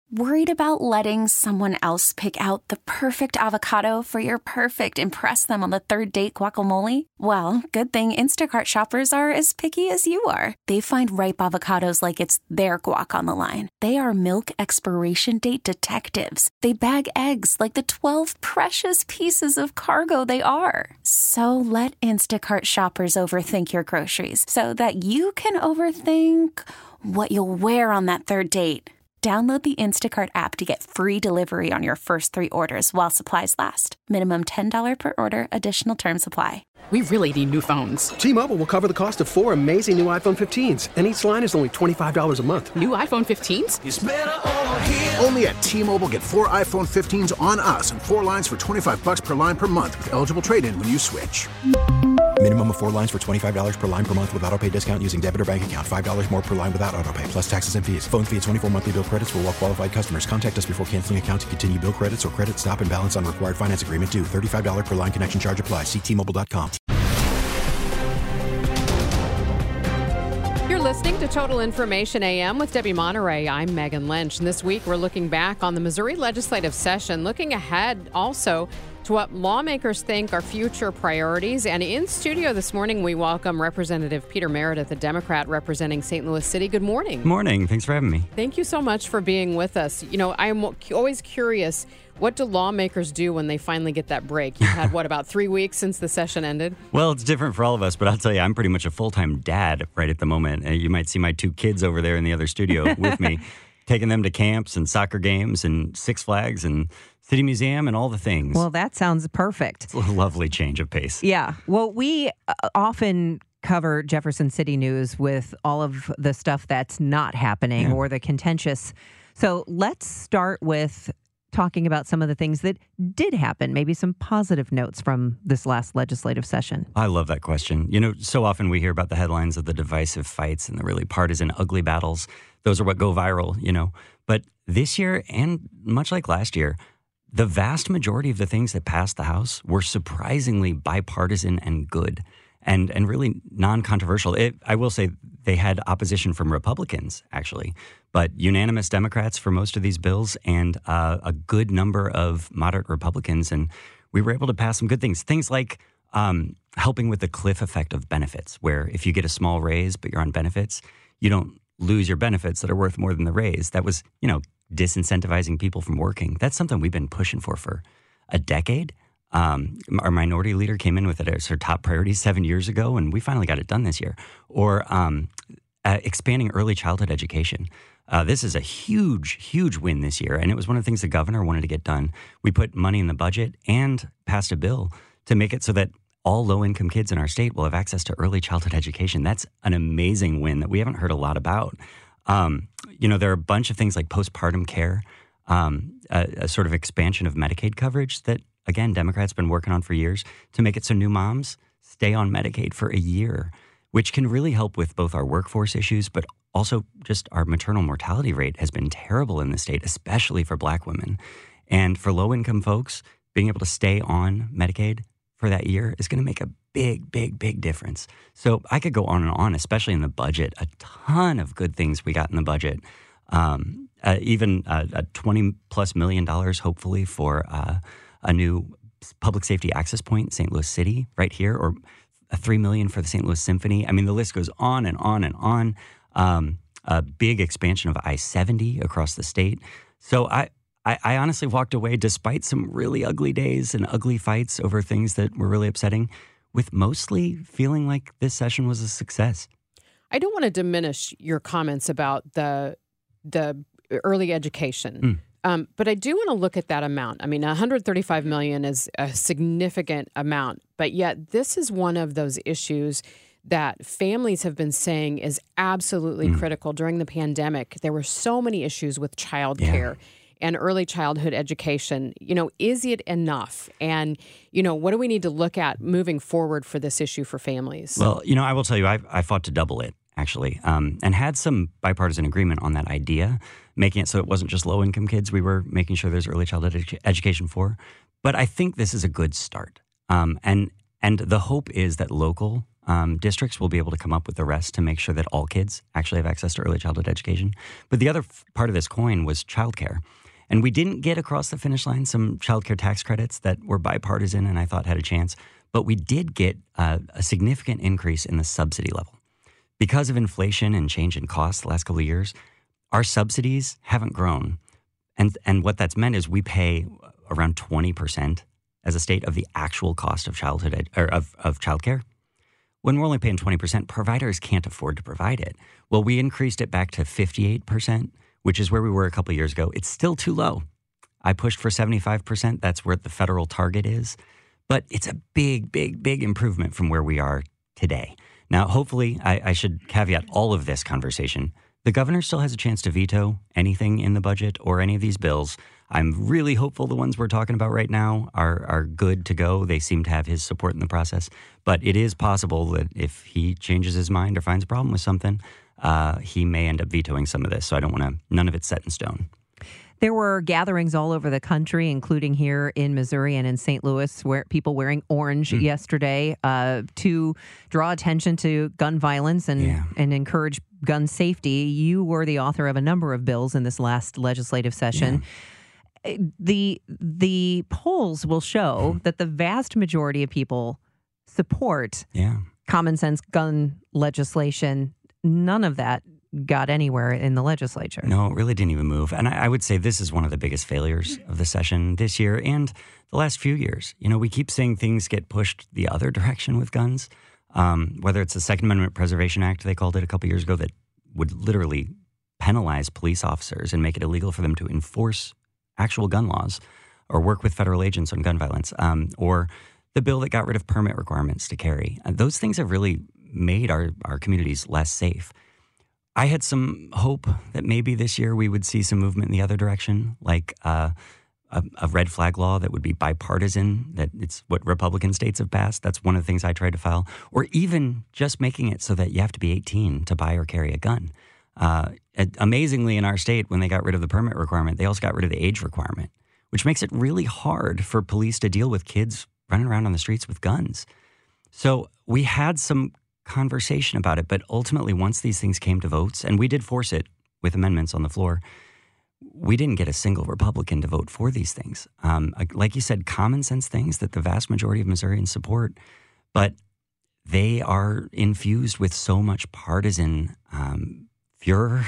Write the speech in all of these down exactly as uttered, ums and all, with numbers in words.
Worried about letting someone else pick out the perfect avocado for your perfect impress them on the third date guacamole? Well, good thing Instacart shoppers are as picky as you are. They find ripe avocados like it's their guac on the line. They are milk expiration date detectives. They bag eggs like the twelve precious pieces of cargo they are. So let Instacart shoppers overthink your groceries so that you can overthink what you'll wear on that third date. Download the Instacart app to get free delivery on your first three orders while supplies last. Minimum ten dollars per order. Additional terms apply. We really need new phones. T-Mobile will cover the cost of four amazing new iPhone fifteens, and each line is only twenty-five dollars a month. New iPhone fifteens? It's better over here. Only at T-Mobile, get four iPhone fifteens on us and four lines for twenty-five dollars per line per month with eligible trade-in when you switch. Minimum of four lines for twenty-five dollars per line per month with autopay discount using debit or bank account. five dollars more per line without autopay, plus taxes and fees. Phone fee at twenty-four monthly bill credits for well-qualified customers. Contact us before canceling account to continue bill credits or credit stop and balance on required finance agreement due. thirty-five dollars per line connection charge applies. See T Mobile dot com. You're listening to Total Information A M with Debbie Monterey. I'm Megan Lynch. And this week, we're looking back on the Missouri legislative session, looking ahead also to what lawmakers think are future priorities. And in studio this morning, we welcome Representative Peter Meredith, a Democrat representing Saint Louis City. Good morning. Good morning. Thanks for having me. Thank you so much for being with us. You know, I'm always curious, what do lawmakers do when they finally get that break? You've had, what, about three weeks since the session ended? Well, it's different for all of us, but I'll tell you, I'm pretty much a full-time dad right at the moment. And you might see my two kids over there in the other studio with me, taking them to camps and soccer games and Six Flags and City Museum and all the things. Well, that sounds perfect. It's a lovely change of pace. Yeah. Well, we often cover Jefferson City news with all of the stuff that's not happening yeah. or the contentious. So let's start with talking about some of the things that did happen, maybe some positive notes from this last legislative session. I love that question. You know, so often we hear about the headlines of the divisive fights and the really partisan, ugly battles. Those are what go viral, you know. But this year, and much like last year, the vast majority of the things that passed the House were surprisingly bipartisan and good and and really non-controversial. It, I will say they had opposition from Republicans, actually, but unanimous Democrats for most of these bills and uh, a good number of moderate Republicans. And we were able to pass some good things. Things like um, helping with the cliff effect of benefits, where if you get a small raise but you're on benefits, you don't lose your benefits that are worth more than the raise. That was, you know, disincentivizing people from working. That's something we've been pushing for for a decade. Um, our minority leader came in with it as her top priority seven years ago, and we finally got it done this year. Or um, uh, expanding early childhood education. Uh, this is a huge, huge win this year, and it was one of the things the governor wanted to get done. We put money in the budget and passed a bill to make it so that all low-income kids in our state will have access to early childhood education. That's an amazing win that we haven't heard a lot about. Um, you know, there are a bunch of things like postpartum care, um, a, a sort of expansion of Medicaid coverage that, again, Democrats have been working on for years to make it so new moms stay on Medicaid for a year, which can really help with both our workforce issues, but also just our maternal mortality rate has been terrible in the state, especially for Black women. And for low-income folks, being able to stay on Medicaid for that year is going to make a big, big, big difference. So I could go on and on, especially in the budget. A ton of good things we got in the budget. Um, uh, even uh, a twenty plus million dollars, hopefully, for uh, a new public safety access point in Saint Louis City right here, or a three million dollars for the Saint Louis Symphony. I mean, the list goes on and on and on. Um, a big expansion of I seventy across the state. So I, I, I honestly walked away, despite some really ugly days and ugly fights over things that were really upsetting, with mostly feeling like this session was a success. I don't want to diminish your comments about the the early education, Mm. um, but I do want to look at that amount. I mean, one hundred thirty-five million dollars is a significant amount, but yet this is one of those issues that families have been saying is absolutely mm. critical. During the pandemic, there were so many issues with childcare. Yeah. And early childhood education. You know, is it enough? And, you know, what do we need to look at moving forward for this issue for families? Well, you know, I will tell you, I, I fought to double it, actually, um, and had some bipartisan agreement on that idea, making it so it wasn't just low-income kids we were making sure there's early childhood edu- education for. But I think this is a good start. Um, and, and the hope is that local Um, districts will be able to come up with the rest to make sure that all kids actually have access to early childhood education. But the other f- part of this coin was childcare. And we didn't get across the finish line some childcare tax credits that were bipartisan and I thought had a chance. But we did get uh, a significant increase in the subsidy level. Because of inflation and change in costs the last couple of years, our subsidies haven't grown. And and what that's meant is we pay around twenty percent as a state of the actual cost of childhood ed, or of, of childcare. When we're only paying twenty percent, providers can't afford to provide it. Well, we increased it back to fifty-eight percent, which is where we were a couple of years ago. It's still too low. I pushed for seventy-five percent. That's where the federal target is. But it's a big, big, big improvement from where we are today. Now, hopefully, I, I should caveat all of this conversation. The governor still has a chance to veto anything in the budget or any of these bills. I'm really hopeful the ones we're talking about right now are are good to go. They seem to have his support in the process. But it is possible that if he changes his mind or finds a problem with something, uh, he may end up vetoing some of this. So I don't want to, none of it's set in stone. There were gatherings all over the country, including here in Missouri and in Saint Louis, where people wearing orange mm. yesterday uh, to draw attention to gun violence and, yeah. and encourage gun safety. You were the author of a number of bills in this last legislative session. Yeah. The the polls will show mm. that the vast majority of people support yeah. common sense gun legislation. None of that got anywhere in the legislature. No, it really didn't even move. And I, I would say this is one of the biggest failures of the session this year and the last few years. You know, we keep saying things get pushed the other direction with guns, um, whether it's the Second Amendment Preservation Act, they called it a couple years ago, that would literally penalize police officers and make it illegal for them to enforce actual gun laws or work with federal agents on gun violence, um, or the bill that got rid of permit requirements to carry. Uh, those things have really made our, our communities less safe. I had some hope that maybe this year we would see some movement in the other direction, like uh, a, a red flag law that would be bipartisan, that it's what Republican states have passed. That's one of the things I tried to file. Or even just making it so that you have to be eighteen to buy or carry a gun. Uh, amazingly, in our state, when they got rid of the permit requirement, they also got rid of the age requirement, which makes it really hard for police to deal with kids running around on the streets with guns. So we had some conversation about it, but ultimately once these things came to votes, and we did force it with amendments on the floor, we didn't get a single Republican to vote for these things. Um, like you said, common sense things that the vast majority of Missourians support, but they are infused with so much partisan um, furor,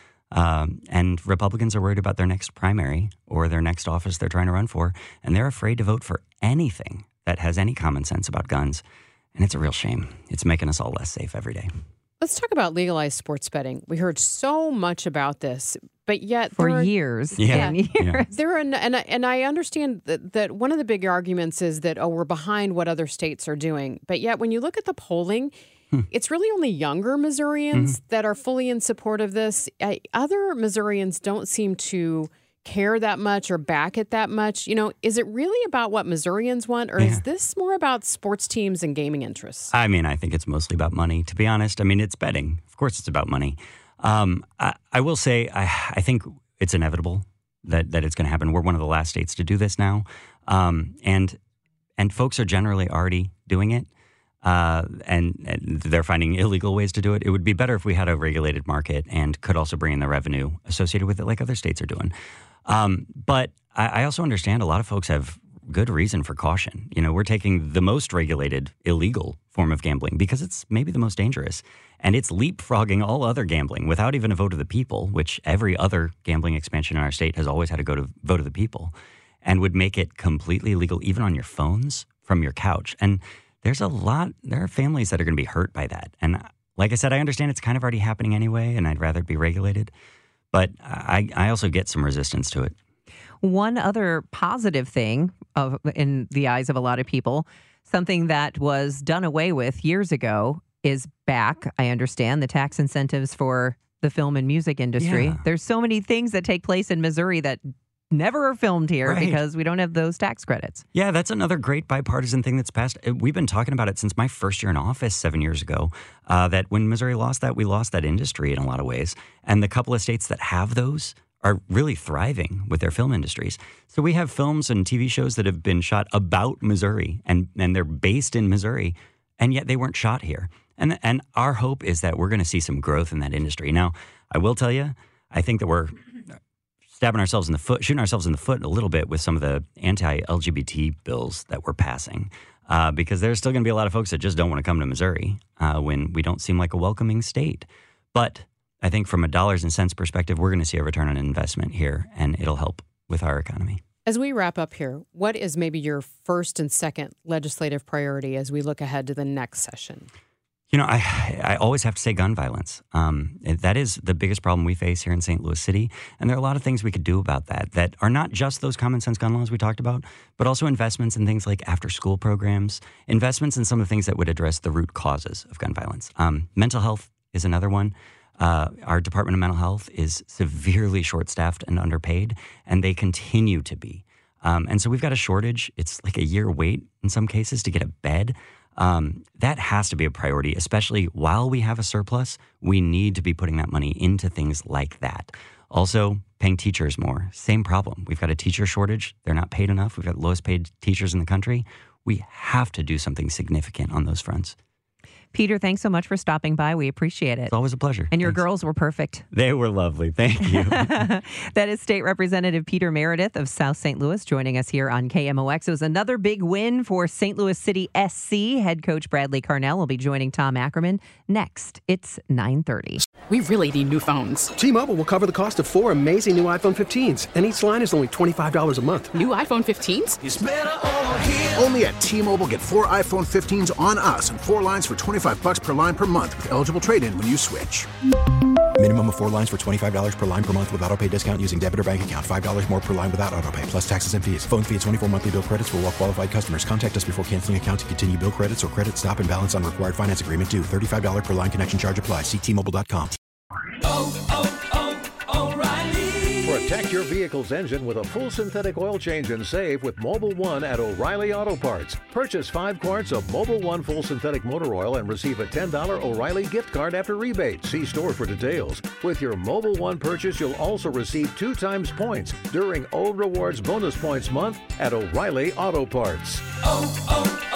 um, and Republicans are worried about their next primary or their next office they're trying to run for, and they're afraid to vote for anything that has any common sense about guns. And it's a real shame. It's making us all less safe every day. Let's talk about legalized sports betting. We heard so much about this, but yet for are, years, yeah, years. Yeah. There are, and I, and I understand that, that one of the big arguments is that oh, we're behind what other states are doing. But yet, when you look at the polling, hmm. it's really only younger Missourians mm-hmm. that are fully in support of this. Uh, other Missourians don't seem to care that much or back it that much. You know, is it really about what Missourians want, or yeah. is this more about sports teams and gaming interests? I mean, I think it's mostly about money, to be honest. I mean, it's betting. Of course it's about money. Um, I, I will say, I, I think it's inevitable that, that it's going to happen. We're one of the last states to do this now. Um, and and folks are generally already doing it. Uh, and, and they're finding illegal ways to do it. It would be better if we had a regulated market and could also bring in the revenue associated with it like other states are doing. Um, but I, I also understand a lot of folks have good reason for caution. You know, we're taking the most regulated illegal form of gambling because it's maybe the most dangerous. And it's leapfrogging all other gambling without even a vote of the people, which every other gambling expansion in our state has always had to go to vote of the people, and would make it completely illegal even on your phones from your couch. And there's a lot, there are families that are going to be hurt by that. And like I said, I understand it's kind of already happening anyway, and I'd rather it be regulated. But I, I also get some resistance to it. One other positive thing of, in the eyes of a lot of people, something that was done away with years ago is back. I understand the tax incentives for the film and music industry. Yeah. There's so many things that take place in Missouri that never are filmed here right. because we don't have those tax credits. Yeah, that's another great bipartisan thing that's passed. We've been talking about it since my first year in office seven years ago, uh, that when Missouri lost that, we lost that industry in a lot of ways. And the couple of states that have those are really thriving with their film industries. So we have films and T V shows that have been shot about Missouri, and, and they're based in Missouri. and yet they weren't shot here. And and our hope is that we're going to see some growth in that industry. Now, I will tell you, I think that we're stabbing ourselves in the foot, shooting ourselves in the foot a little bit with some of the anti-L G B T bills that we're passing, uh, because there's still going to be a lot of folks that just don't want to come to Missouri uh, when we don't seem like a welcoming state. But I think from a dollars and cents perspective, we're going to see a return on investment here, and it'll help with our economy. As we wrap up here, what is maybe your first and second legislative priority as we look ahead to the next session? You know, I I always have to say gun violence. Um, that is the biggest problem we face here in Saint Louis City. And there are a lot of things we could do about that that are not just those common sense gun laws we talked about, but also investments in things like after school programs, investments in some of the things that would address the root causes of gun violence. Um, mental health is another one. Uh, our Department of Mental Health is severely short-staffed and underpaid, and they continue to be. Um, and so we've got a shortage. It's like a year wait in some cases to get a bed. Um, that has to be a priority, especially while we have a surplus. We need to be putting that money into things like that. Also, paying teachers more. Same problem. We've got a teacher shortage. They're not paid enough. We've got the lowest paid teachers in the country. We have to do something significant on those fronts. Peter, thanks so much for stopping by. We appreciate it. It's always a pleasure. And your Thanks. girls were perfect. They were lovely. Thank you. That is State Representative Peter Meredith of South Saint Louis joining us here on K M O X. It was another big win for Saint Louis City S C. Head coach Bradley Carnell will be joining Tom Ackerman next. It's nine thirty. We really need new phones. T-Mobile will cover the cost of four amazing new iPhone fifteens, and each line is only twenty-five dollars a month. New iPhone fifteens? It's better over here. Only at T-Mobile, get four iPhone fifteens on us and four lines for twenty-five bucks per line per month with eligible trade-in when you switch. Minimum of four lines for twenty-five dollars per line per month with autopay discount using debit or bank account. five dollars more per line without autopay, plus taxes and fees. Phone fee at twenty-four monthly bill credits for well-qualified customers. Contact us before canceling account to continue bill credits or credit stop and balance on required finance agreement due. thirty-five dollars per line connection charge applies. See T Mobile dot com. Oh, oh, oh, O'Reilly. Protect your vehicle's engine with a full synthetic oil change and save with Mobile One at O'Reilly Auto Parts. Purchase five quarts of Mobile One full synthetic motor oil and receive a ten dollars O'Reilly gift card after rebate. See store for details. With your Mobile One purchase, you'll also receive two times points during O Rewards Bonus Points Month at O'Reilly Auto Parts. Oh,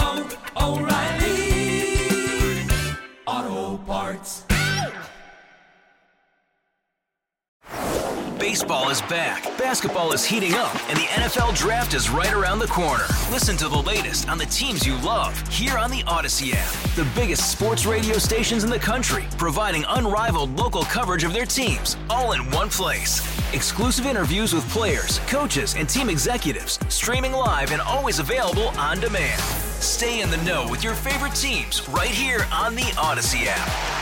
oh, oh, O'Reilly Auto Parts. Baseball is back, basketball is heating up, and the N F L Draft is right around the corner. Listen to the latest on the teams you love here on the Odyssey app. The biggest sports radio stations in the country, providing unrivaled local coverage of their teams, all in one place. Exclusive interviews with players, coaches, and team executives, streaming live and always available on demand. Stay in the know with your favorite teams right here on the Odyssey app.